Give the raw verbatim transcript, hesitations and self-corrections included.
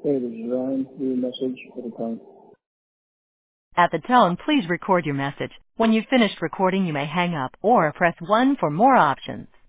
Hey, this is Ryan. Leave a message for the tone. At the tone, please record your message. When you've finished recording, you may hang up or press one for more options.